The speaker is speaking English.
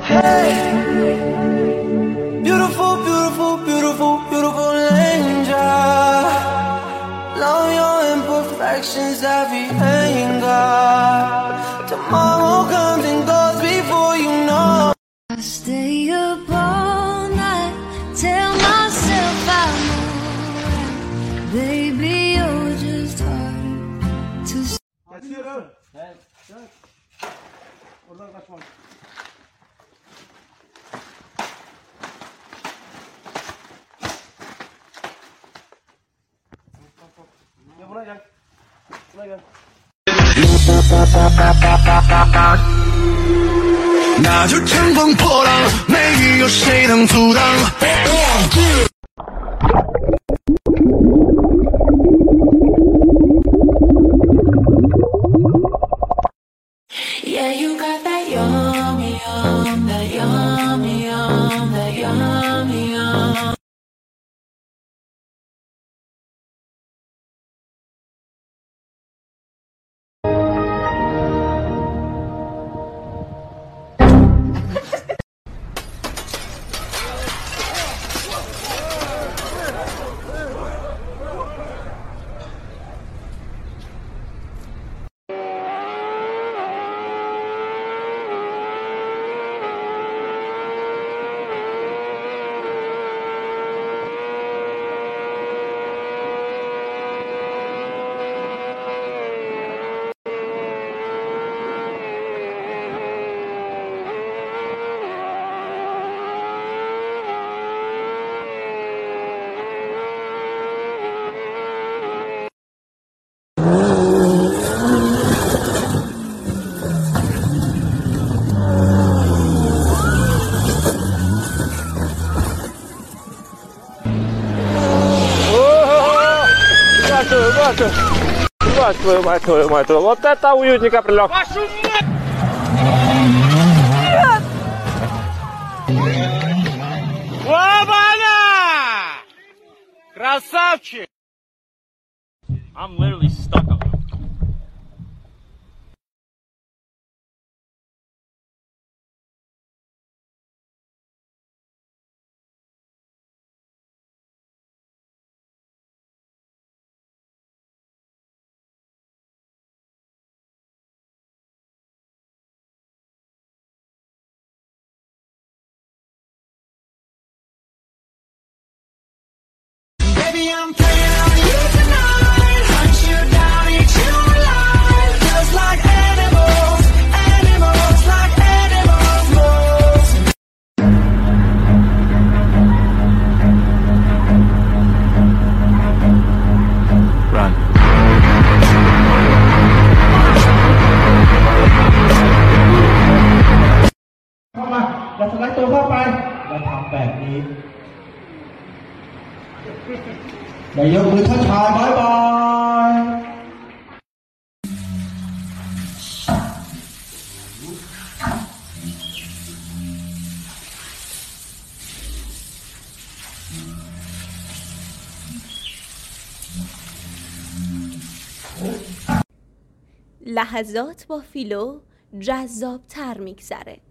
Hey, beautiful, beautiful, beautiful, beautiful angel. Love your imperfections, every anger. Tomorrow comes and goes before you know. I stay up all night, tell myself I'm alright. Baby, you're just hard to see. Kaçıyorum. Gel. Oradan kaçmam. Gel buraya gel. Buraya gel. 那就乘风破浪，没有谁能阻挡。 Yeah, you got that yummy, yum, that yummy, yum, that yummy, yum. Maestro, вот это уютненько прилег. Ваня! Красавчик! I'm literally stuck up. Baby, I'm playing on you tonight. Hunt you down, eat you alive. Just like animals, animals, like animals, moves. Run. เข้ามาอย่าสไลด์ตัวเข้าไปอย่าทำแบบนี้อย่ายกมือทักทายบายบาย لحظات با فیلو جذاب‌تر می‌گذره.